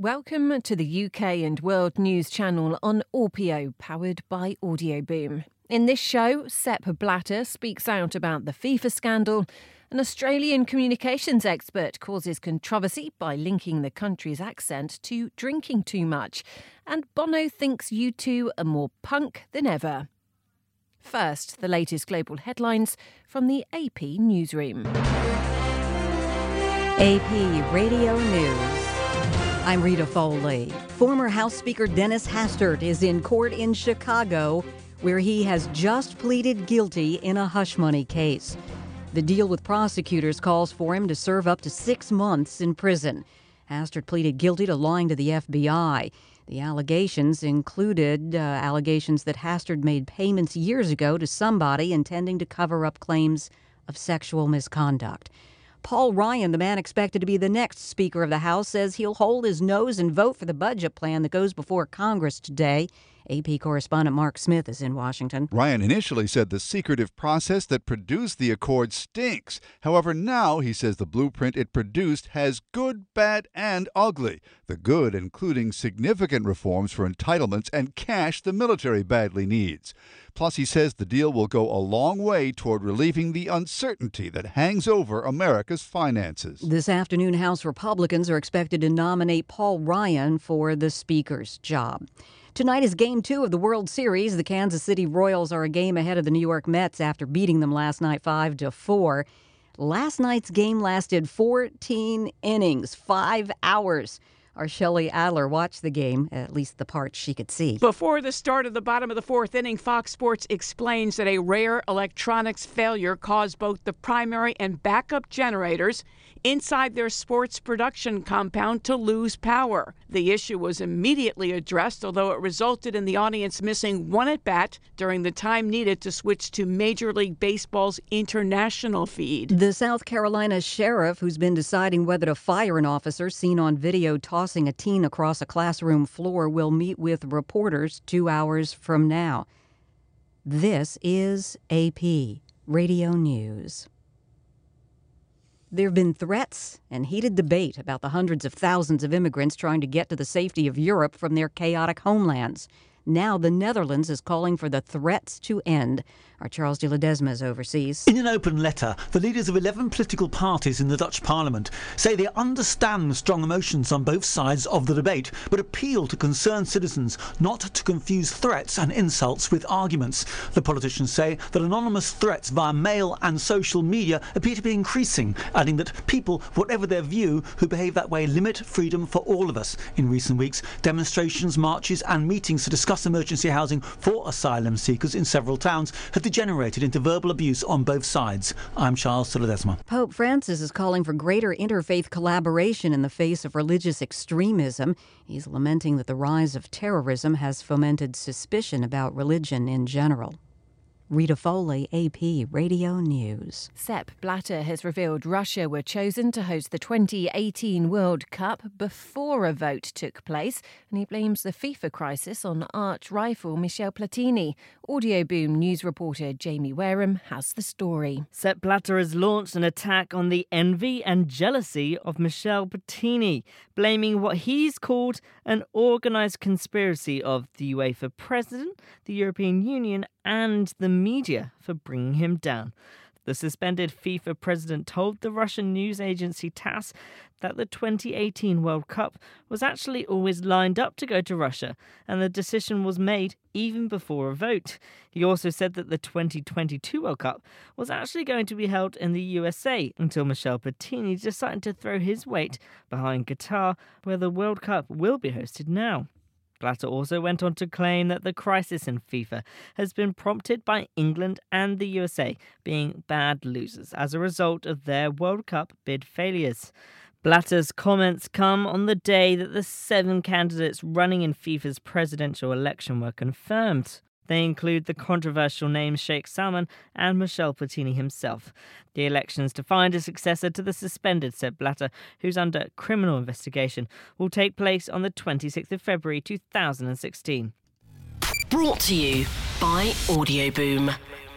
Welcome to the UK and World News Channel on Orpeo, powered by Audioboom. In this show, Sepp Blatter speaks out about the FIFA scandal. An Australian communications expert causes controversy by linking the country's accent to drinking too much. And Bono thinks U2 are more punk than ever. First, the latest global headlines from the AP newsroom. AP Radio News. I'm Rita Foley. Former House Speaker Dennis Hastert is in court in Chicago, where he has just pleaded guilty in a hush money case. The deal with prosecutors calls for him to serve up to 6 months in prison. Hastert pleaded guilty to lying to the FBI. The allegations included allegations that Hastert made payments years ago to somebody intending to cover up claims of sexual misconduct. Paul Ryan, the man expected to be the next Speaker of the House, says he'll hold his nose and vote for the budget plan that goes before Congress today. AP correspondent Mark Smith is in Washington. Ryan initially said the secretive process that produced the accord stinks. However, now he says the blueprint it produced has good, bad, and ugly. The good including significant reforms for entitlements and cash the military badly needs. Plus, he says the deal will go a long way toward relieving the uncertainty that hangs over America's finances. This afternoon, House Republicans are expected to nominate Paul Ryan for the Speaker's job. Tonight is Game 2 of the World Series. The Kansas City Royals are a game ahead of the New York Mets after beating them last night 5-4. Last night's game lasted 14 innings, 5 hours. Our Shelley Adler watched the game, at least the parts she could see. Before the start of the bottom of the fourth inning, Fox Sports explains that a rare electronics failure caused both the primary and backup generators inside their sports production compound to lose power. The issue was immediately addressed, although it resulted in the audience missing one at-bat during the time needed to switch to Major League Baseball's international feed. The South Carolina sheriff, who's been deciding whether to fire an officer seen on video tossing a teen across a classroom floor, will meet with reporters 2 hours from now. This is AP Radio News. There have been threats and heated debate about the hundreds of thousands of immigrants trying to get to the safety of Europe from their chaotic homelands. Now the Netherlands is calling for the threats to end. Our Charles de Ledesma is overseas. In an open letter, the leaders of 11 political parties in the Dutch parliament say they understand the strong emotions on both sides of the debate, but appeal to concerned citizens not to confuse threats and insults with arguments. The politicians say that anonymous threats via mail and social media appear to be increasing, adding that people, whatever their view, who behave that way limit freedom for all of us. In recent weeks, demonstrations, marches and meetings to discuss emergency housing for asylum seekers in several towns have degenerated into verbal abuse on both sides. I'm Charles de Ledesma. Pope Francis is calling for greater interfaith collaboration in the face of religious extremism. He's lamenting that the rise of terrorism has fomented suspicion about religion in general. Rita Foley, AP Radio News. Sepp Blatter has revealed Russia were chosen to host the 2018 World Cup before a vote took place, and he blames the FIFA crisis on arch-rival Michel Platini. Audioboom news reporter Jamie Wareham has the story. Sepp Blatter has launched an attack on the envy and jealousy of Michel Platini, blaming what he's called an organised conspiracy of the UEFA president, the European Union and the media for bringing him down. The suspended FIFA president told the Russian news agency TASS that the 2018 World Cup was actually always lined up to go to Russia, and the decision was made even before a vote. He also said that the 2022 World Cup was actually going to be held in the USA until Michel Platini decided to throw his weight behind Qatar, where the World Cup will be hosted now. Blatter also went on to claim that the crisis in FIFA has been prompted by England and the USA being bad losers as a result of their World Cup bid failures. Blatter's comments come on the day that the 7 candidates running in FIFA's presidential election were confirmed. They include the controversial names Sheikh Salman and Michel Platini himself. The elections to find a successor to the suspended Sepp Blatter, who's under criminal investigation, will take place on the 26th of February 2016. Brought to you by Audioboom.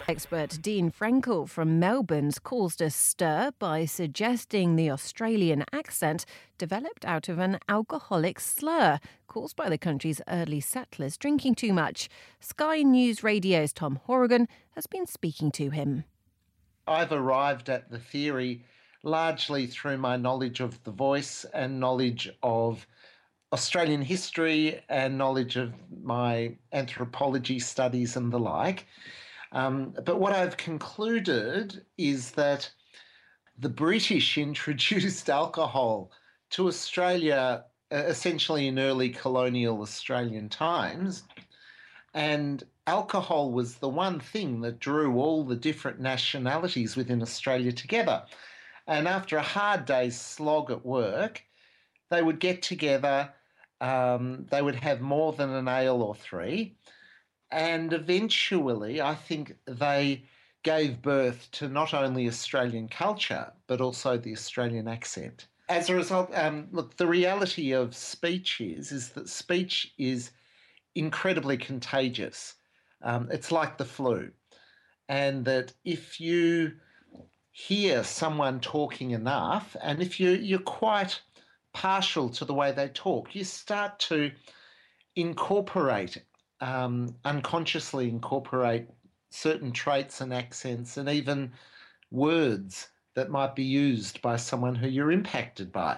Expert Dean Frenkel from Melbourne's caused a stir by suggesting the Australian accent developed out of an alcoholic slur caused by the country's early settlers drinking too much. Sky News Radio's Tom Horrigan has been speaking to him. I've arrived at the theory largely through my knowledge of the voice and knowledge of Australian history and knowledge of my anthropology studies and the like. But what I've concluded is that the British introduced alcohol to Australia essentially in early colonial Australian times, and alcohol was the one thing that drew all the different nationalities within Australia together. And after a hard day's slog at work, they would get together, they would have more than an ale or three, and eventually I think they gave birth to not only Australian culture, but also the Australian accent. As a result, look, the reality of speech is that speech is incredibly contagious. It's like the flu. And that if you hear someone talking enough, and if you're quite partial to the way they talk, you start to incorporate, unconsciously incorporate certain traits and accents and even words that might be used by someone who you're impacted by.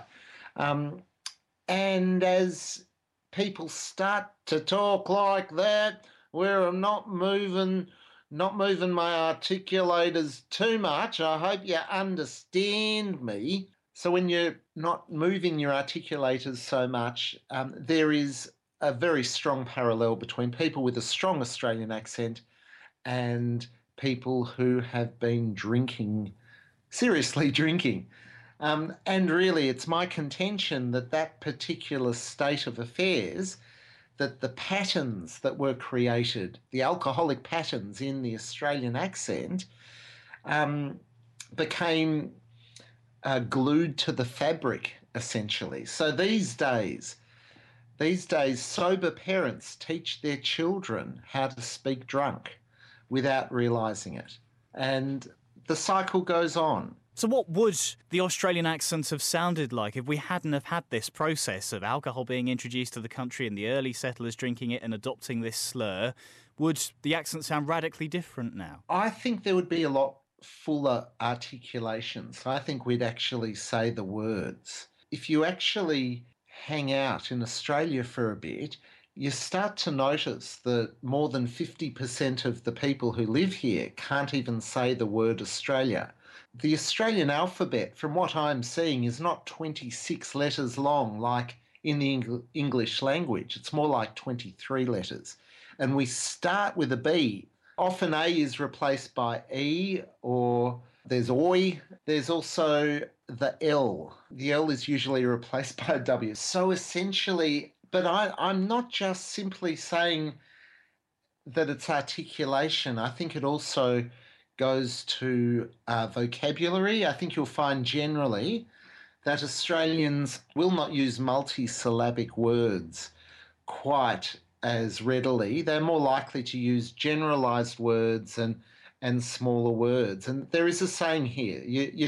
And as people start to talk like that, where I'm not moving my articulators too much, I hope you understand me. So when you're not moving your articulators so much, there is a very strong parallel between people with a strong Australian accent and people who have been drinking, seriously drinking. And really, it's my contention that that particular state of affairs, that the patterns that were created, the alcoholic patterns in the Australian accent, became glued to the fabric, essentially. So these days, sober parents teach their children how to speak drunk without realising it. And the cycle goes on. So what would the Australian accents have sounded like if we hadn't have had this process of alcohol being introduced to the country and the early settlers drinking it and adopting this slur? Would the accent sound radically different now? I think there would be a lot fuller articulations. I think we'd actually say the words. If you actually hang out in Australia for a bit, you start to notice that more than 50% of the people who live here can't even say the word Australia. The Australian alphabet, from what I'm seeing, is not 26 letters long like in the English language. It's more like 23 letters. And we start with a B. Often A is replaced by E, or there's Oi. There's also the L. The L is usually replaced by a W. So essentially, but I'm not just simply saying that it's articulation. I think it also goes to vocabulary. I think you'll find generally that Australians will not use multisyllabic words quite as readily. They're more likely to use generalised words and smaller words. And there is a saying here,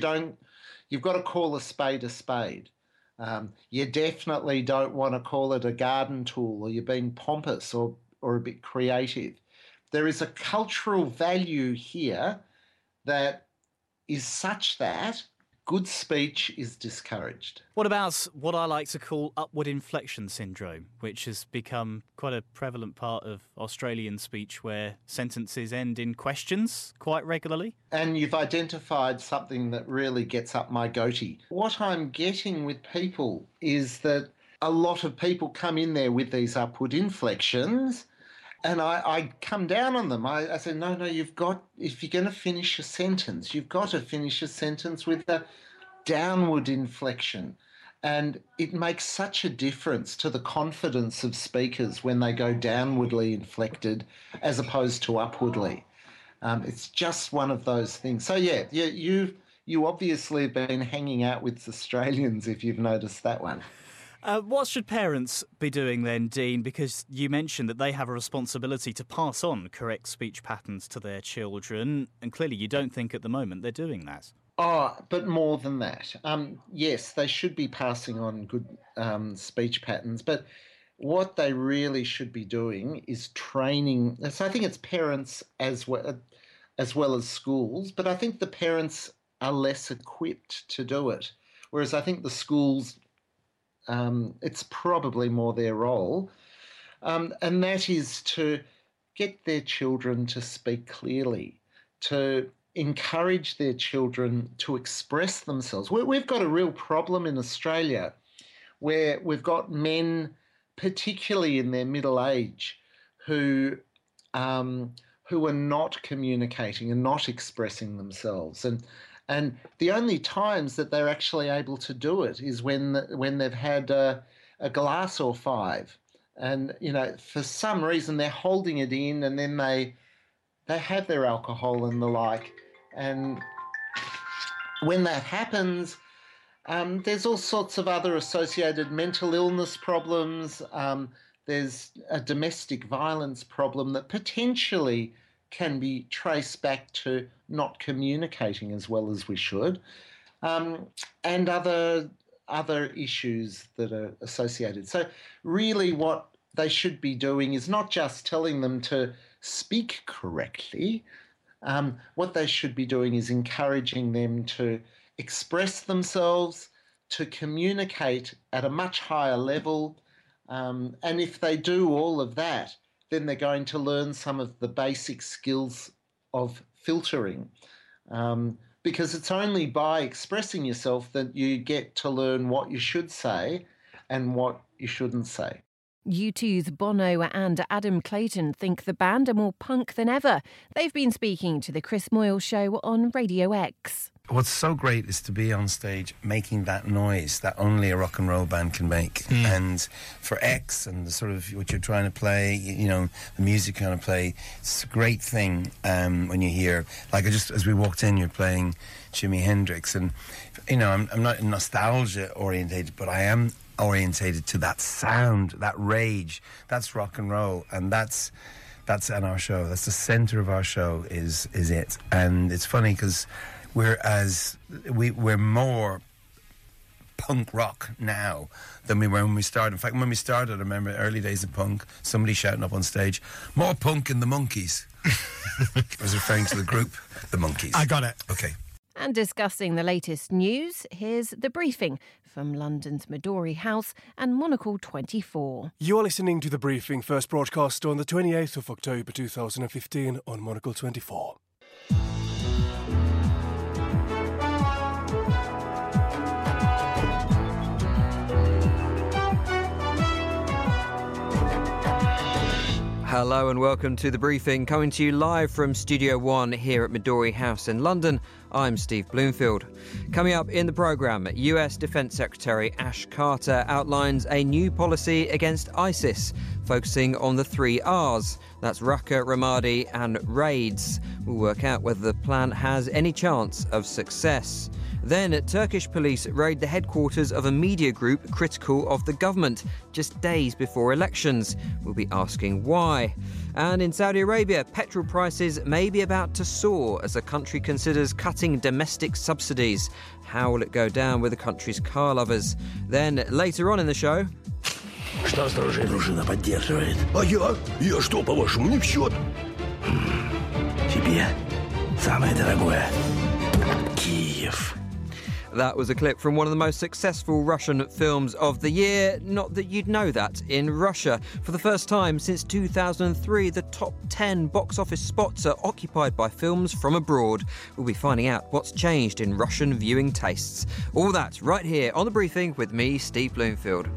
you've got to call a spade a spade. You definitely don't want to call it a garden tool, or you're being pompous or a bit creative. There is a cultural value here that is such that good speech is discouraged. What about what I like to call upward inflection syndrome, which has become quite a prevalent part of Australian speech, where sentences end in questions quite regularly? And you've identified something that really gets up my goatee. What I'm getting with people is that a lot of people come in there with these upward inflections, and I come down on them. I say, no, you've got, if you're going to finish a sentence, you've got to finish a sentence with a downward inflection. And it makes such a difference to the confidence of speakers when they go downwardly inflected as opposed to upwardly. It's just one of those things. So, yeah, you obviously have been hanging out with Australians if you've noticed that one. What should parents be doing then, Dean? Because you mentioned that they have a responsibility to pass on correct speech patterns to their children, and clearly you don't think at the moment they're doing that. Oh, but more than that. Yes, they should be passing on good speech patterns, but what they really should be doing is training. So I think it's parents as well as schools, but I think the parents are less equipped to do it, whereas I think the schools, it's probably more their role, and that is to get their children to speak clearly, to encourage their children to express themselves. We've got a real problem in Australia where we've got men, particularly in their middle age, who are not communicating and not expressing themselves. And the only times that they're actually able to do it is when they've had a glass or five. And, for some reason they're holding it in, and then they have their alcohol and the like. And when that happens, there's all sorts of other associated mental illness problems. There's a domestic violence problem that potentially can be traced back to not communicating as well as we should, and other issues that are associated. So really what they should be doing is not just telling them to speak correctly. What they should be doing is encouraging them to express themselves, to communicate at a much higher level. And if they do all of that, then they're going to learn some of the basic skills of filtering. Because it's only by expressing yourself that you get to learn what you should say and what you shouldn't say. U2's Bono and Adam Clayton think the band are more punk than ever. They've been speaking to the Chris Moyle Show on Radio X. What's so great is to be on stage making that noise that only a rock and roll band can make. And for X and the sort of what you're trying to play, the music you're trying to play, it's a great thing when you hear, like as we walked in, you're playing Jimi Hendrix. And, I'm not nostalgia orientated, but I am orientated to that sound, that rage. That's rock and roll, and that's in our show. That's the centre of our show is it. And it's funny because we're more punk rock now than we were when we started. In fact, when we started, I remember early days of punk, somebody shouting up on stage, "More punk in the Monkees." I was referring to the group, the Monkees. I got it. Okay. And discussing the latest news, here's The Briefing from London's Midori House and Monocle 24. You're listening to The Briefing, first broadcast on the 28th of October 2015 on Monocle 24. Hello and welcome to The Briefing, coming to you live from Studio One here at Midori House in London. I'm Steve Bloomfield. Coming up in the programme, US Defence Secretary Ash Carter outlines a new policy against ISIS, focusing on the 3 Rs. That's Raqqa, Ramadi and raids. We'll work out whether the plan has any chance of success. Then, Turkish police raid the headquarters of a media group critical of the government just days before elections. We'll be asking why. And in Saudi Arabia, petrol prices may be about to soar as the country considers cutting domestic subsidies. How will it go down with the country's car lovers? Then, later on in the show... Штаб сторожей дружина поддерживает. А я? Я что, по-вашему, не в счет? Тебе самое дорогое. Киев. That was a clip from one of the most successful Russian films of the year. Not that you'd know that. In Russia, for the first time since 2003, the top 10 box office spots are occupied by films from abroad. We'll be finding out what's changed in Russian viewing tastes. All that right here on The Briefing with me, Steve Bloomfield.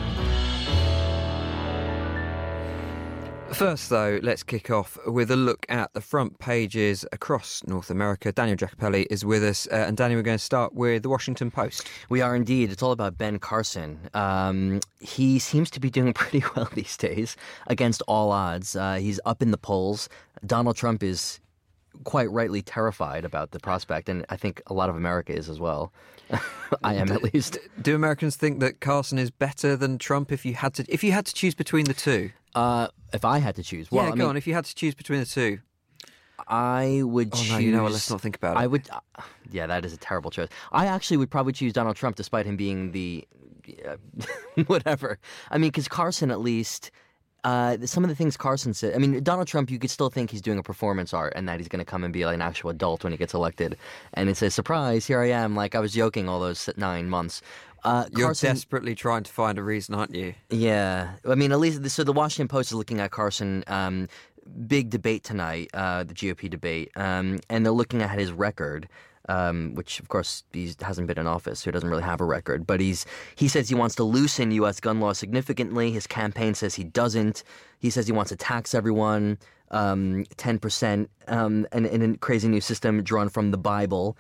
First, though, let's kick off with a look at the front pages across North America. Daniel Giacopelli is with us. And Daniel, we're going to start with the Washington Post. We are indeed. It's all about Ben Carson. He seems to be doing pretty well these days against all odds. He's up in the polls. Donald Trump is quite rightly terrified about the prospect, and I think a lot of America is as well. I am, at least. Do Americans think that Carson is better than Trump if you had to choose between the two? If I had to choose, well, go on. If you had to choose between the two, I would choose... Oh, no, you know what? Let's not think about it. I would... yeah, that is a terrible choice. I actually would probably choose Donald Trump despite him being the... whatever. I mean, because Carson, at least... some of the things Carson said... I mean, Donald Trump, you could still think he's doing a performance art and that he's going to come and be like an actual adult when he gets elected. And it's a surprise, here I am. Like, I was joking all those 9 months. You're Carson, desperately trying to find a reason, aren't you? Yeah. I mean, at least... So the Washington Post is looking at Carson... big debate tonight, the GOP debate, and they're looking at his record, which, of course, he hasn't been in office, so he doesn't really have a record. But he says he wants to loosen U.S. gun laws significantly. His campaign says he doesn't. He says he wants to tax everyone 10%, in a crazy new system drawn from the Bible.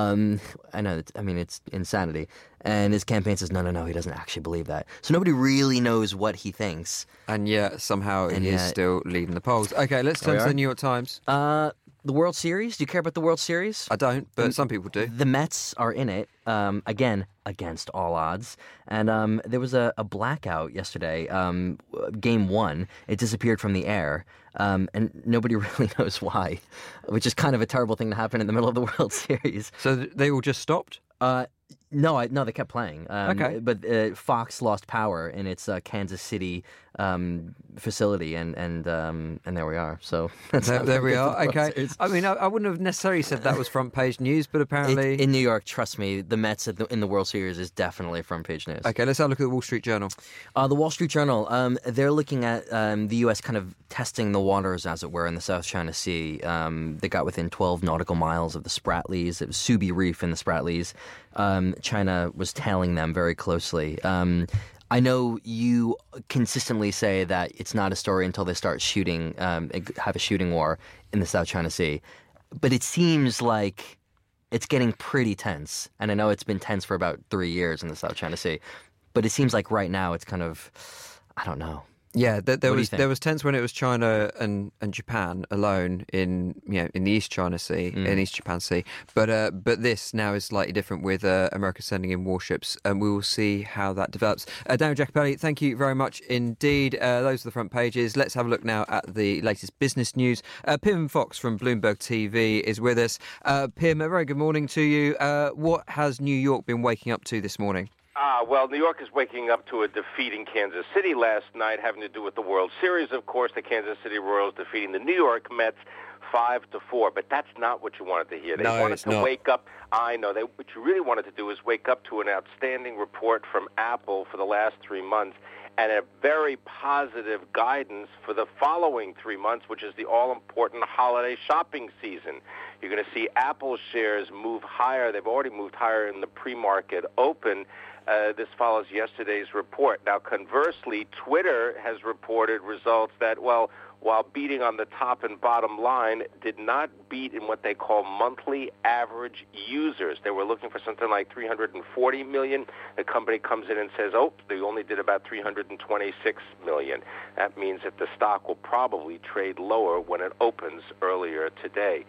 I know, it's insanity. And his campaign says, no, he doesn't actually believe that. So nobody really knows what he thinks. And yet, somehow, he is still leading the polls. Okay, let's turn to the New York Times. The World Series? Do you care about the World Series? I don't, but some people do. The Mets are in it, again, against all odds. And there was a blackout yesterday, Game 1. It disappeared from the air, and nobody really knows why, which is kind of a terrible thing to happen in the middle of the World Series. So they all just stopped? No, they kept playing. Okay. But Fox lost power in its Kansas City facility, and there we are. So there we are. Okay. I mean, I wouldn't have necessarily said that was front page news, but apparently in New York, trust me, the Mets in the World Series is definitely front page news. Okay, let's have a look at the Wall Street Journal. The Wall Street Journal, they're looking at the U.S. kind of testing the waters, as it were, in the South China Sea. They got within 12 nautical miles of the Spratlys. It was Subi Reef in the Spratlys. China was tailing them very closely. I know you consistently say that it's not a story until they start shooting, have a shooting war in the South China Sea. But it seems like it's getting pretty tense. And I know it's been tense for about 3 years in the South China Sea. But it seems like right now it's kind of, I don't know. Yeah, there was tense when it was China and Japan alone in the East China Sea, in East Japan Sea. But this now is slightly different with America sending in warships, and we will see how that develops. Daniel Jacopelli, thank you very much indeed. Those are the front pages. Let's have a look now at the latest business news. Pim Fox from Bloomberg TV is with us. Pim, a very good morning to you. What has New York been waking up to this morning? Well, New York is waking up to a defeat in Kansas City last night, having to do with the World Series, of course. The Kansas City Royals defeating the New York Mets 5-4. But that's not what you wanted to hear. They wanted to wake up. I know. What you really wanted to do is wake up to an outstanding report from Apple for the last 3 months and a very positive guidance for the following 3 months, which is the all-important holiday shopping season. You're going to see Apple shares move higher. They've already moved higher in the pre-market open. This follows yesterday's report. Now, conversely, Twitter has reported results that, while beating on the top and bottom line, did not beat in what they call monthly average users. They were looking for something like 340 million. The company comes in and says, they only did about 326 million. That means that the stock will probably trade lower when it opens later today.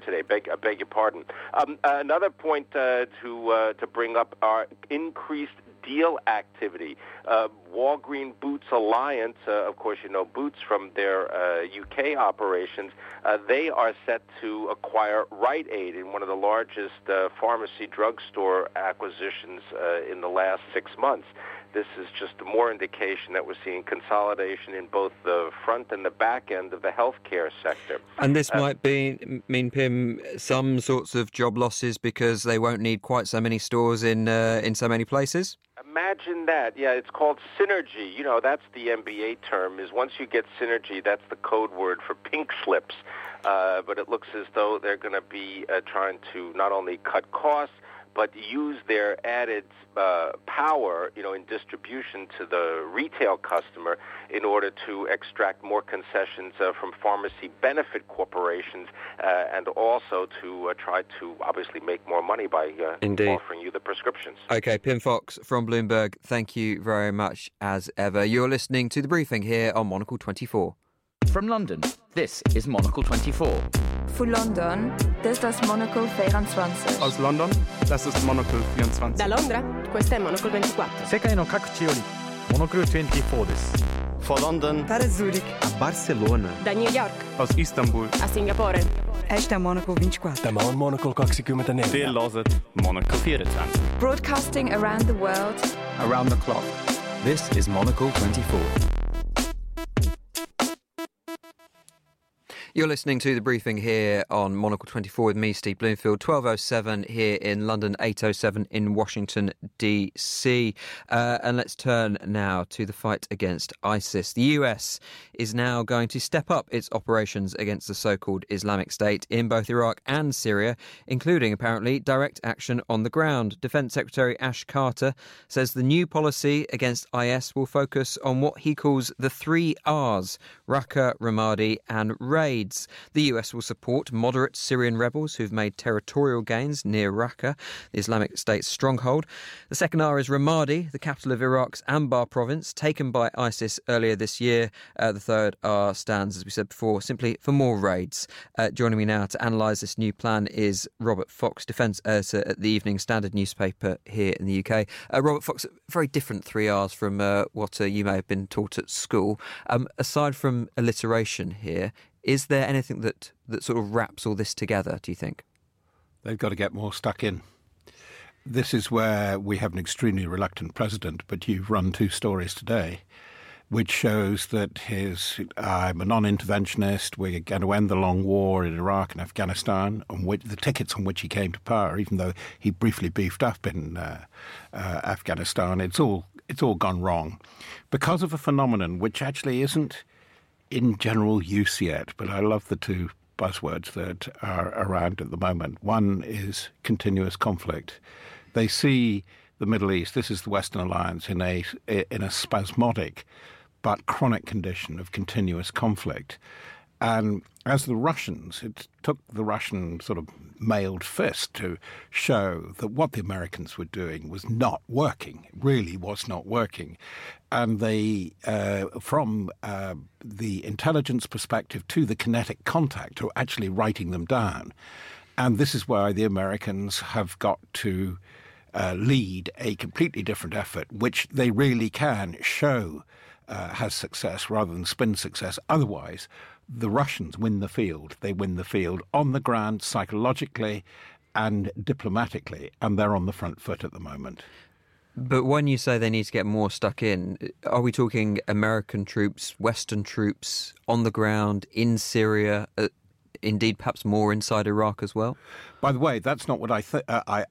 I beg your pardon. Another point to bring up are increased deal activity. Walgreen Boots Alliance, of course you know Boots from their UK operations, they are set to acquire Rite Aid in one of the largest pharmacy drugstore acquisitions in the last 6 months. This is just more indication that we're seeing consolidation in both the front and the back end of the healthcare sector. And this might mean, Pim, some sorts of job losses because they won't need quite so many stores in so many places? Imagine that. Yeah, it's called synergy. You know, that's the MBA term, is once you get synergy, that's the code word for pink slips. But it looks as though they're going to be trying to not only cut costs, but use their added power, in distribution to the retail customer in order to extract more concessions from pharmacy benefit corporations and also to try to obviously make more money by offering you the prescriptions. Okay, Pim Fox from Bloomberg, thank you very much as ever. You're listening to The Briefing here on Monocle 24. From London, this is Monocle 24. Von London, das ist Monocle 24. Aus London, das ist Monocle 24. Da Londra, questo è Monocle 24. 世界の各地よりモノクル24です。 For London, para Zurich, a Barcelona, da New York, aus Istanbul, a Singapore. Esta Monocle 24. Tämä on Monocle 24. Te loset Monocle 24. Broadcasting around the world, around the clock. This is Monocle 24. You're listening to The Briefing here on Monocle 24 with me, Steve Bloomfield. 12:07 here in London, 8:07 in Washington, D.C. And let's turn now to the fight against ISIS. The US is now going to step up its operations against the so-called Islamic State in both Iraq and Syria, including, apparently, direct action on the ground. Defence Secretary Ash Carter says the new policy against IS will focus on what he calls the 3 Rs, Raqqa, Ramadi and Raid. The US will support moderate Syrian rebels who've made territorial gains near Raqqa, the Islamic State's stronghold. The second R is Ramadi, the capital of Iraq's Anbar province, taken by ISIS earlier this year. The third R stands, as we said before, simply for more raids. Joining me now to analyse this new plan is Robert Fox, defence editor at the Evening Standard newspaper here in the UK. Robert Fox, very different 3 Rs from what you may have been taught at school. Aside from alliteration here, is there anything that sort of wraps all this together, do you think? They've got to get more stuck in. This is where we have an extremely reluctant president, but you've run 2 stories today, which shows that I'm a non-interventionist, we're going to end the long war in Iraq and Afghanistan, on which the tickets on which he came to power, even though he briefly beefed up in Afghanistan, it's all gone wrong. Because of a phenomenon which actually isn't in general use yet, but I love the 2 buzzwords that are around at the moment. One is continuous conflict. They see the Middle East, this is the Western Alliance, in a spasmodic but chronic condition of continuous conflict. And as the Russians, it took the Russian sort of mailed fist to show that what the Americans were doing was not working. It really was not working. And they, from the intelligence perspective to the kinetic contact, are actually writing them down. And this is why the Americans have got to lead a completely different effort, which they really can show has success rather than spin success. Otherwise, the Russians win the field. They win the field on the ground, psychologically and diplomatically, and they're on the front foot at the moment. But when you say they need to get more stuck in, are we talking American troops, Western troops on the ground in Syria, indeed perhaps more inside Iraq as well? By the way, that's not what I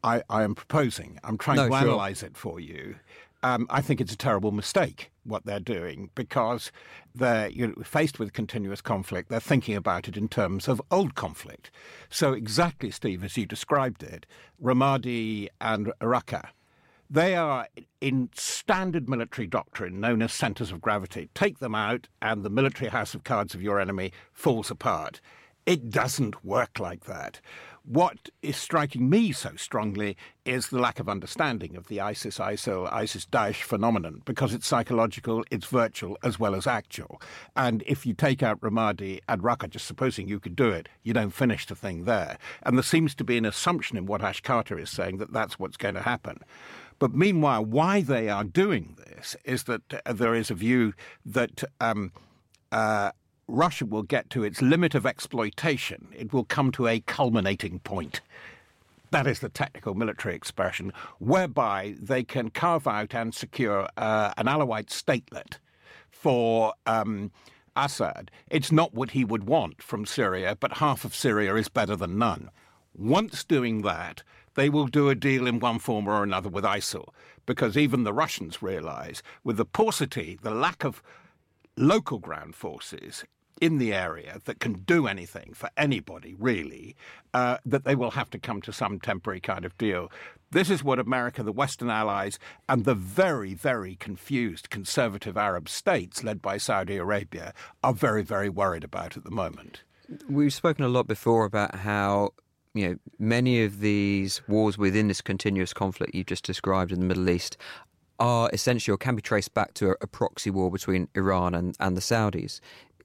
am proposing. I'm trying to analyse it for you. I think it's a terrible mistake, what they're doing, because they're faced with continuous conflict. They're thinking about it in terms of old conflict. So exactly, Steve, as you described it, Ramadi and Raqqa, they are in standard military doctrine known as centres of gravity. Take them out and the military house of cards of your enemy falls apart. It doesn't work like that. What is striking me so strongly is the lack of understanding of the ISIS-ISIL, ISIS-Daesh phenomenon, because it's psychological, it's virtual, as well as actual. And if you take out Ramadi and Raqqa, just supposing you could do it, you don't finish the thing there. And there seems to be an assumption in what Ash Carter is saying that that's what's going to happen. But meanwhile, why they are doing this is that there is a view that Russia will get to its limit of exploitation. It will come to a culminating point. That is the technical military expression, whereby they can carve out and secure an Alawite statelet for Assad. It's not what he would want from Syria, but half of Syria is better than none. Once doing that, they will do a deal in one form or another with ISIL, because even the Russians realise, with the paucity, the lack of local ground forces in the area that can do anything for anybody, really, that they will have to come to some temporary kind of deal. This is what America, the Western allies, and the very, very confused conservative Arab states led by Saudi Arabia are very, very worried about at the moment. We've spoken a lot before about how many of these wars within this continuous conflict you just described in the Middle East are essentially or can be traced back to a proxy war between Iran and the Saudis.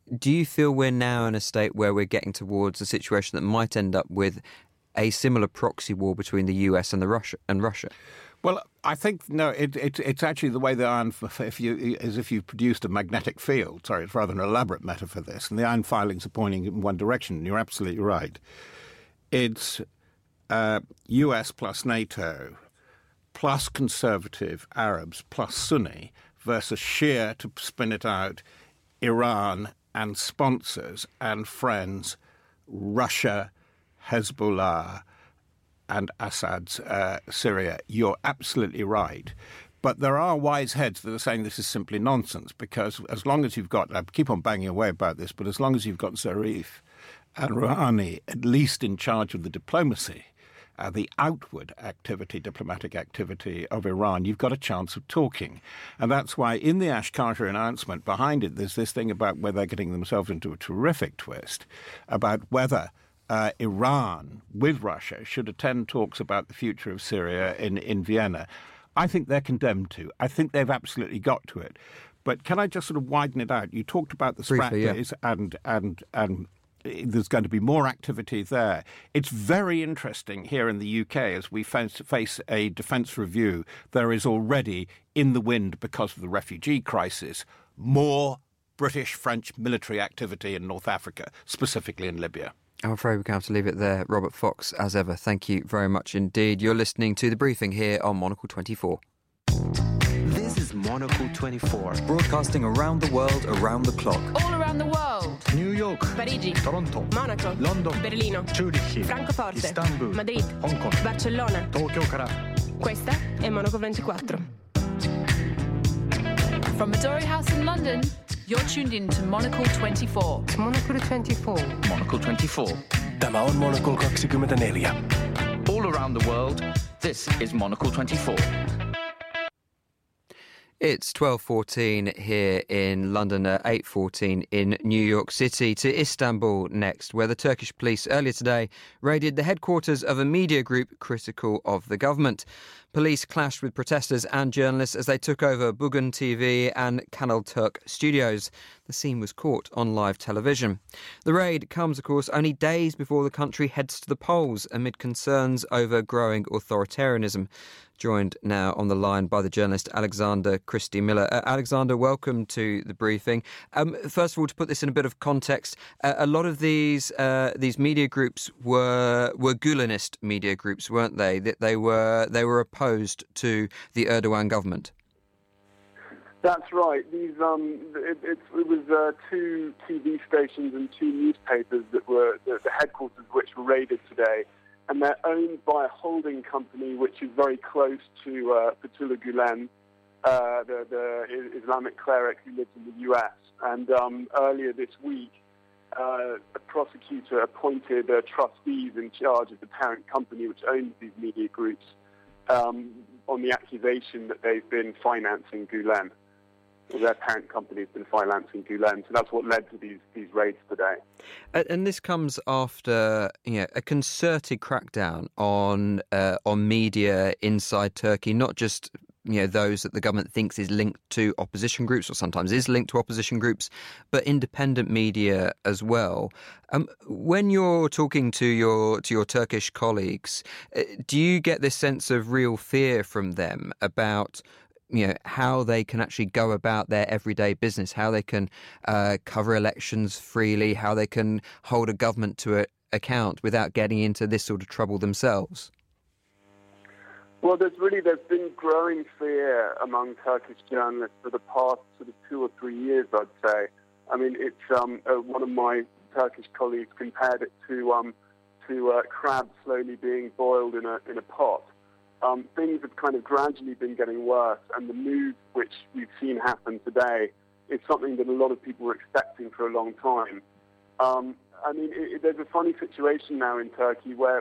do you feel we're now in a state where we're getting towards a situation that might end up with a similar proxy war between the US and Russia? Well, I think, no, it's actually the way the iron, if you've produced a magnetic field. Sorry, it's rather an elaborate metaphor, this, and the iron filings are pointing in one direction, and you're absolutely right. It's US plus NATO plus conservative Arabs plus Sunni versus Shia, to spin it out, Iran and sponsors and friends, Russia, Hezbollah and Assad's Syria. You're absolutely right. But there are wise heads that are saying this is simply nonsense, because as long as you've got, I keep on banging away about this, but as long as you've got Zarif and Rouhani at least in charge of the diplomacy, the outward activity, diplomatic activity of Iran, you've got a chance of talking. And that's why in the Ash Carter announcement behind it, there's this thing about where they're getting themselves into a terrific twist about whether Iran with Russia should attend talks about the future of Syria in Vienna. I think they're condemned to. I think they've absolutely got to it. But can I just sort of widen it out? You talked about the Spratlys and there's going to be more activity there. It's very interesting here in the UK as we face a defence review. There is already, in the wind because of the refugee crisis, more British-French military activity in North Africa, specifically in Libya. I'm afraid we're going to have to leave it there. Robert Fox, as ever, thank you very much indeed. You're listening to The Briefing here on Monocle 24. This is Monocle 24, broadcasting around the world, around the clock. All around the world. New York, Parigi, Toronto, Monaco, London, Berlino, Zurich, Francoforte, Istanbul, Madrid, Hong Kong, Barcellona, Tokyoから. Questa è Monocle 24. From Midori House in London, you're tuned in to Monocle 24. Monocle 24. Monocle 24. Tämä on Monocle 24. All around the world, this is Monocle 24. It's 12:14 here in London, 8:14 in New York City. To Istanbul next, where the Turkish police earlier today raided the headquarters of a media group critical of the government. Police clashed with protesters and journalists as they took over Bugün TV and Kanal Turk studios. The scene was caught on live television. The raid comes, of course, only days before the country heads to the polls amid concerns over growing authoritarianism. Joined now on the line by the journalist Alexander Christie Miller. Alexander, welcome to The Briefing. First of all, to put this in a bit of context, a lot of these media groups were Gulenist media groups, weren't they? They were opposed to the Erdogan government. That's right. These it was two TV stations and two newspapers that were the headquarters of which were raided today. And they're owned by a holding company which is very close to Fethullah Gulen, the Islamic cleric who lives in the US. And earlier this week, a prosecutor appointed trustees in charge of the parent company which owns these media groups on the accusation that they've been financing Gulen. Their parent company has been financing Gulen, so that's what led to these raids today. And this comes after a concerted crackdown on media inside Turkey, not just those that the government thinks is linked to opposition groups or sometimes is linked to opposition groups, but independent media as well. When you're talking to your Turkish colleagues, do you get this sense of real fear from them about how they can actually go about their everyday business, how they can cover elections freely, how they can hold a government to account without getting into this sort of trouble themselves? Well, there's been growing fear among Turkish journalists for the past sort of 2 or 3 years, I'd say. I mean, it's one of my Turkish colleagues compared it to crabs slowly being boiled in a pot. Things have kind of gradually been getting worse, and the move which we've seen happen today is something that a lot of people were expecting for a long time. I mean, there's a funny situation now in Turkey where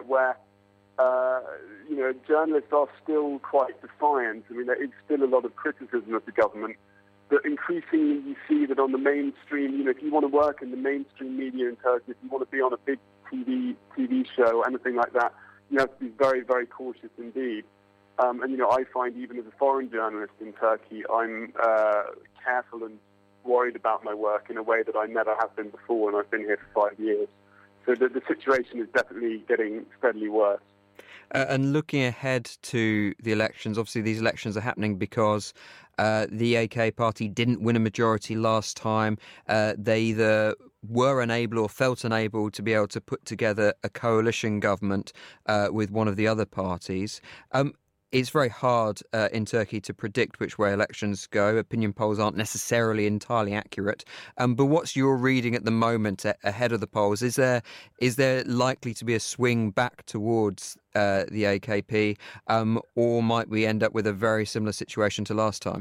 journalists are still quite defiant. I mean, there is still a lot of criticism of the government, but increasingly you see that on the mainstream, if you want to work in the mainstream media in Turkey, if you want to be on a big TV show, anything like that, you have to be very, very cautious indeed. And I find even as a foreign journalist in Turkey, I'm careful and worried about my work in a way that I never have been before, and I've been here for 5 years. So the situation is definitely getting steadily worse. And looking ahead to the elections, obviously these elections are happening because the AK party didn't win a majority last time. They either were unable or felt unable to be able to put together a coalition government with one of the other parties. It's very hard in Turkey to predict which way elections go. Opinion polls aren't necessarily entirely accurate. But what's your reading at the moment ahead of the polls? Is there likely to be a swing back towards the AKP, or might we end up with a very similar situation to last time?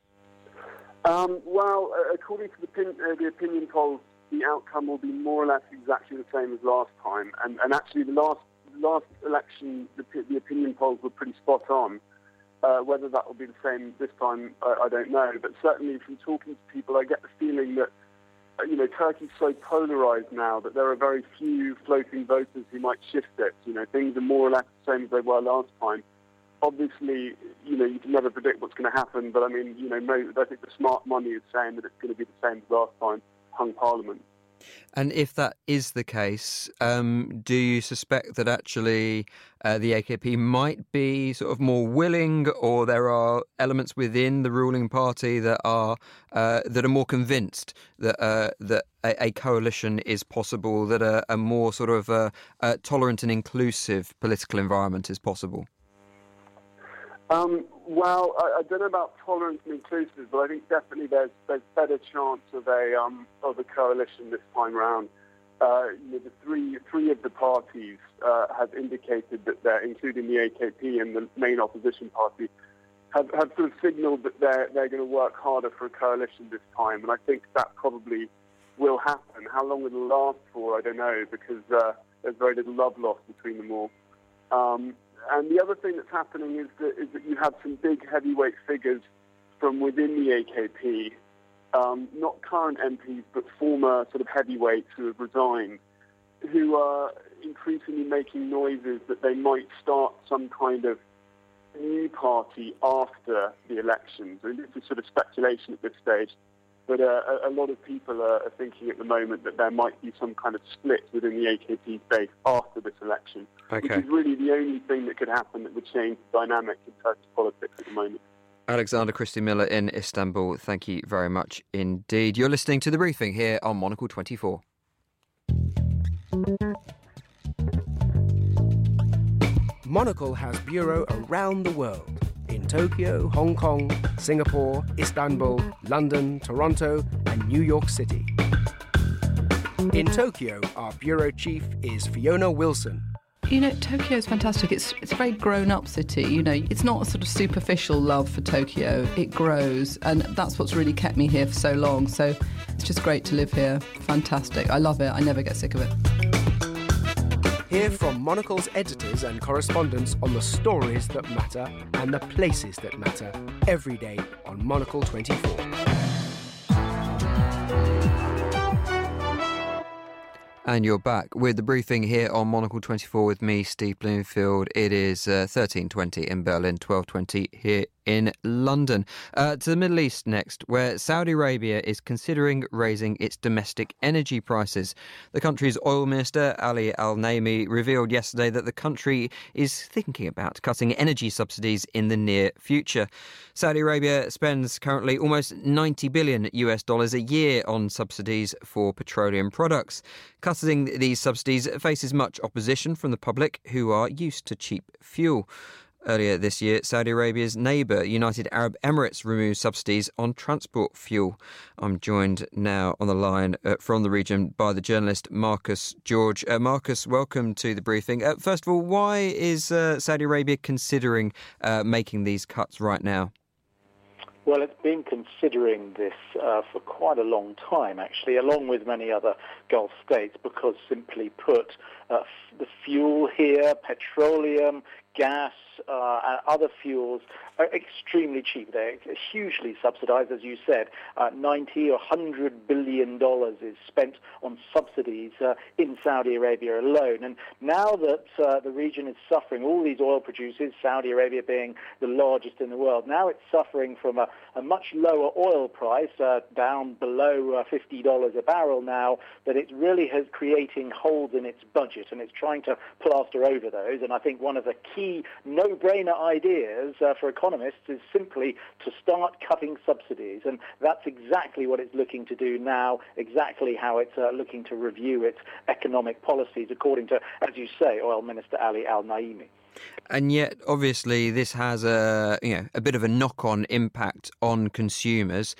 Well, according to the opinion polls, the outcome will be more or less exactly the same as last time. And actually, the last election, the opinion polls were pretty spot on. Whether that will be the same this time, I don't know. But certainly, from talking to people, I get the feeling that Turkey's so polarised now that there are very few floating voters who might shift it. Things are more or less the same as they were last time. Obviously, you can never predict what's going to happen. But I mean, I think the smart money is saying that it's going to be the same as last time. Hung Parliament. And if that is the case, do you suspect that actually the AKP might be sort of more willing, or there are elements within the ruling party that are more convinced that a coalition is possible, that a more sort of tolerant and inclusive political environment is possible? Well, I don't know about tolerance and inclusive, but I think definitely there's better chance of a coalition this time round. The three of the parties have indicated that they're, including the AKP and the main opposition party, have sort of signalled that they're going to work harder for a coalition this time, and I think that probably will happen. How long it'll last for, I don't know, because there's very little love lost between them all. And the other thing that's happening is that you have some big heavyweight figures from within the AKP, not current MPs, but former sort of heavyweights who have resigned, who are increasingly making noises that they might start some kind of new party after the elections. And this is sort of speculation at this stage, but a lot of people are thinking at the moment that there might be some kind of split within the AKP base after this election, which is really the only thing that could happen that would change the dynamic in Turkish politics at the moment. Alexander Christy-Miller in Istanbul, thank you very much indeed. You're listening to The Briefing here on Monocle 24. Monocle has bureau around the world. In Tokyo, Hong Kong, Singapore, Istanbul, London, Toronto, and New York City. In Tokyo, our bureau chief is Fiona Wilson. Tokyo is fantastic. It's a very grown-up city. It's not a sort of superficial love for Tokyo. It grows, and that's what's really kept me here for so long. So it's just great to live here. Fantastic. I love it. I never get sick of it. Hear from Monocle's editors and correspondents on the stories that matter and the places that matter every day on Monocle 24. And you're back with The Briefing here on Monocle 24 with me, Steve Bloomfield. It is 13:20 in Berlin, 12:20 here in London. To the Middle East next, where Saudi Arabia is considering raising its domestic energy prices. The country's oil minister, Ali Al-Naimi, revealed yesterday that the country is thinking about cutting energy subsidies in the near future. Saudi Arabia spends currently almost $90 billion a year on subsidies for petroleum products. Cutting these subsidies faces much opposition from the public, who are used to cheap fuel. Earlier this year, Saudi Arabia's neighbour, United Arab Emirates, removed subsidies on transport fuel. I'm joined now on the line from the region by the journalist Marcus George. Marcus, welcome to The Briefing. First of all, why is Saudi Arabia considering making these cuts right now? Well, it's been considering this for quite a long time, actually, along with many other Gulf states, because simply put, the fuel here, petroleum, gas, and other fuels are extremely cheap. They're hugely subsidized, as you said. 90 or $100 billion is spent on subsidies in Saudi Arabia alone. And now that the region is suffering, all these oil producers, Saudi Arabia being the largest in the world, now it's suffering from a much lower oil price, down below $50 a barrel now, that it really has creating holes in its budget, and it's trying to plaster over those. And I think one of the key no-brainer ideas for economists is simply to start cutting subsidies, and that's exactly what it's looking to do now, exactly how it's looking to review its economic policies, according to, as you say, Oil Minister Ali Al-Naimi. And yet, obviously, this has a bit of a knock-on impact on consumers.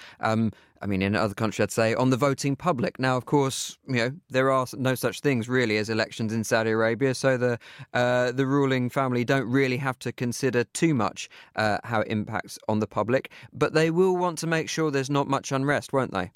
In other countries, I'd say, on the voting public. Now, of course, there are no such things really as elections in Saudi Arabia, so the ruling family don't really have to consider too much how it impacts on the public. But they will want to make sure there's not much unrest, won't they?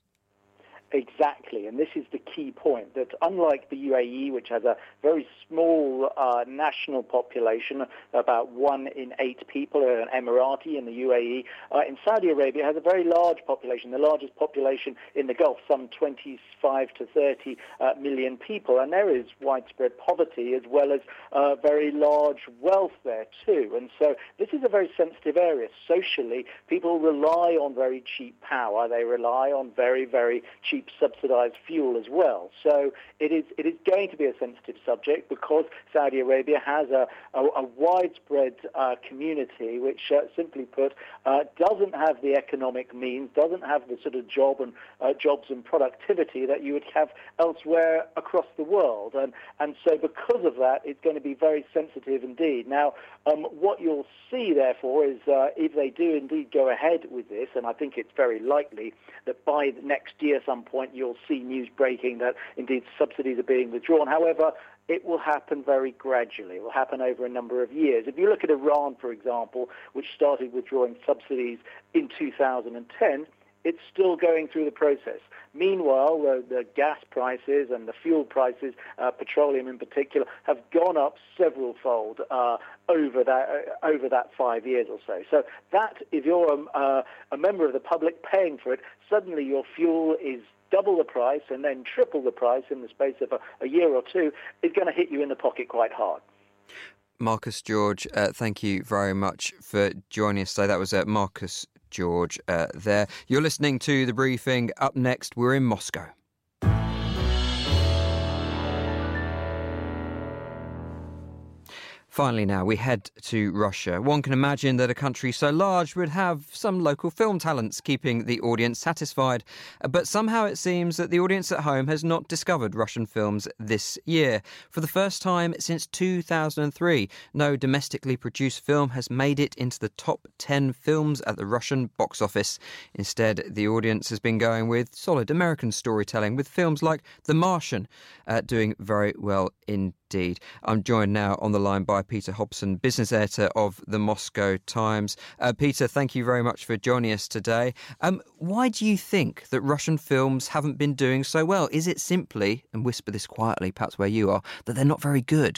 Exactly, and this is the key point, that unlike the UAE, which has a very small national population, about 1 in 8 people are an Emirati in the UAE, in Saudi Arabia it has a very large population, the largest population in the Gulf, some 25 to 30 million people, and there is widespread poverty as well as very large wealth there too. And so this is a very sensitive area. Socially, people rely on very cheap power, they rely on very, very cheap subsidized fuel as well. So it is going to be a sensitive subject because Saudi Arabia has a widespread community which, simply put, doesn't have the economic means, doesn't have the sort of jobs and productivity that you would have elsewhere across the world. And so because of that, it's going to be very sensitive indeed. Now, what you'll see, therefore, is if they do indeed go ahead with this, and I think it's very likely that by next year some point you'll see news breaking that indeed subsidies are being withdrawn. However, it will happen very gradually. It will happen over a number of years. If you look at Iran, for example, which started withdrawing subsidies in 2010, it's still going through the process. Meanwhile, the gas prices and the fuel prices, petroleum in particular, have gone up several-fold over that 5 years or so. So that, if you're a member of the public paying for it, suddenly your fuel is double the price and then triple the price in the space of a year or two, is going to hit you in the pocket quite hard. Marcus George, thank you very much for joining us today. That was Marcus George there. You're listening to The Briefing. Up next, we're in Moscow. Finally now, we head to Russia. One can imagine that a country so large would have some local film talents keeping the audience satisfied. But somehow it seems that the audience at home has not discovered Russian films this year. For the first time since 2003, no domestically produced film has made it into the top 10 films at the Russian box office. Instead, the audience has been going with solid American storytelling, with films like The Martian doing very well indeed. I'm joined now on the line by Peter Hobson, business editor of the Moscow Times. Peter, thank you very much for joining us today. Why do you think that Russian films haven't been doing so well? Is it simply, and whisper this quietly, perhaps where you are, that they're not very good?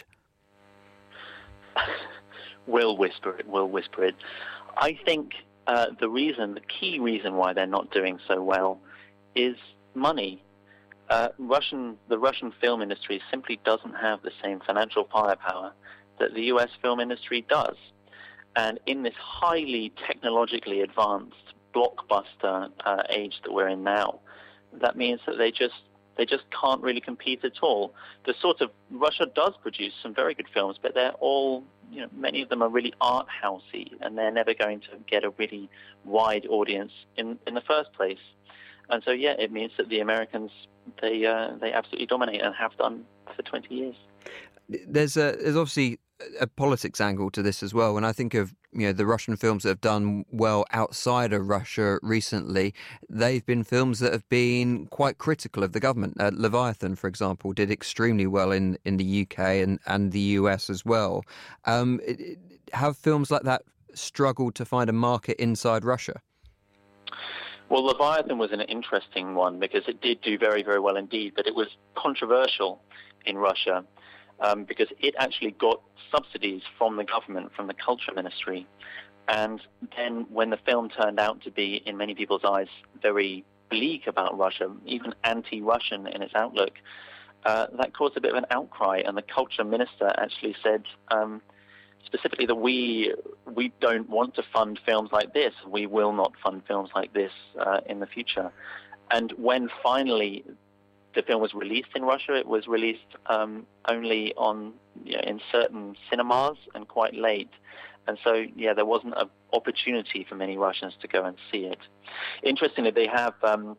We'll whisper it. I think the key reason why they're not doing so well is money. The Russian film industry simply doesn't have the same financial firepower that the US film industry does. And in this highly technologically advanced blockbuster age that we're in now, that means that they just can't really compete at all. Russia does produce some very good films, but they're all, many of them are really art housey, and they're never going to get a really wide audience in the first place. And so, it means that the Americans, they absolutely dominate and have done for 20 years. There's obviously a politics angle to this as well. When I think of the Russian films that have done well outside of Russia recently, they've been films that have been quite critical of the government. Leviathan, for example, did extremely well in the UK and the US as well. Have films like that struggled to find a market inside Russia? Well, Leviathan was an interesting one because it did do very, very well indeed, but it was controversial in Russia. because it actually got subsidies from the government, from the culture ministry. And then when the film turned out to be, in many people's eyes, very bleak about Russia, even anti-Russian in its outlook, that caused a bit of an outcry. And the culture minister actually said specifically that we don't want to fund films like this. We will not fund films like this in the future. And when finally the film was released in Russia, it was released only in certain cinemas and quite late. And so, there wasn't an opportunity for many Russians to go and see it. Interestingly, they have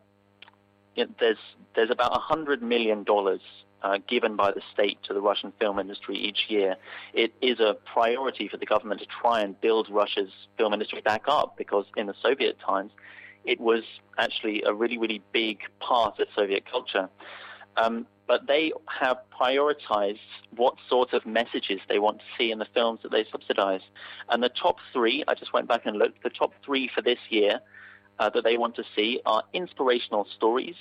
there's about $100 million given by the state to the Russian film industry each year. It is a priority for the government to try and build Russia's film industry back up, because in the Soviet times, it was actually a really, really big part of Soviet culture. But they have prioritized what sort of messages they want to see in the films that they subsidize. And the top three, I just went back and looked, the top three for this year that they want to see are inspirational stories,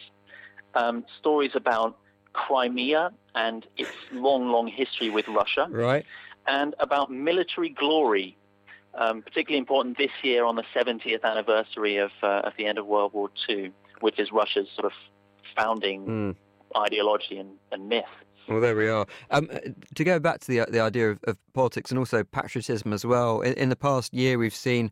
stories about Crimea and its long, long history with Russia, right, and about military glory, particularly important this year on the 70th anniversary of the end of World War II, which is Russia's sort of founding ideology and myth. Well, there we are. To go back to the idea of politics and also patriotism as well, in the past year we've seen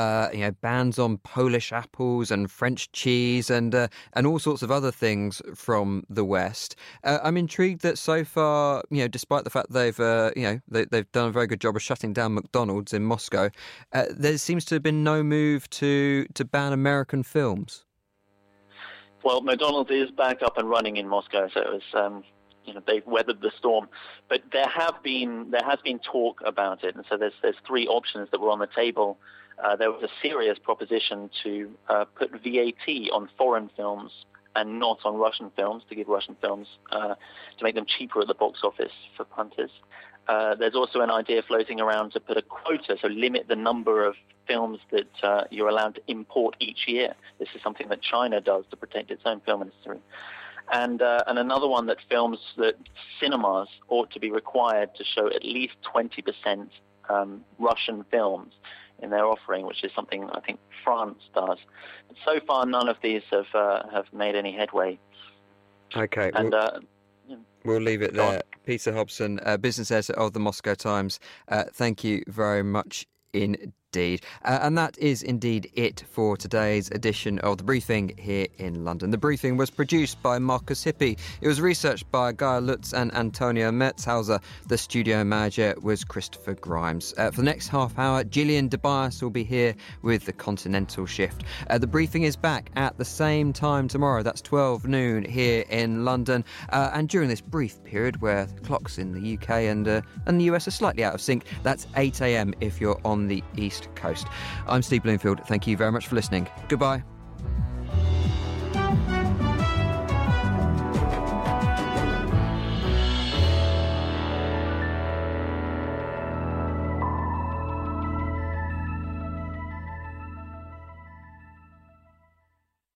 bans on Polish apples and French cheese and all sorts of other things from the West. I'm intrigued that so far, despite the fact they've done a very good job of shutting down McDonald's in Moscow, there seems to have been no move to ban American films. Well, McDonald's is back up and running in Moscow, so it was. They've weathered the storm, but there has been talk about it, and so there's three options that were on the table. There was a serious proposition to put VAT on foreign films and not on Russian films, to give Russian films to make them cheaper at the box office for punters. There's also an idea floating around to put a quota, so limit the number of films that you're allowed to import each year. This is something that China does to protect its own film industry. And another one that cinemas ought to be required to show at least 20% Russian films in their offering, which is something I think France does. But so far, none of these have made any headway. Okay, and we'll leave it there. Peter Hobson, business editor of the Moscow Times. Thank you very much indeed. And that is indeed it for today's edition of The Briefing here in London. The Briefing was produced by Marcus Hippie. It was researched by Gaia Lutz and Antonio Metzhauser. The studio manager was Christopher Grimes. For the next half hour, Gillian Tobias will be here with the Continental Shift. The Briefing is back at the same time tomorrow. That's 12 noon here in London. And during this brief period where the clocks in the UK and the US are slightly out of sync, that's 8 a.m. if you're on the East Coast. I'm Steve Bloomfield. Thank you very much for listening. Goodbye.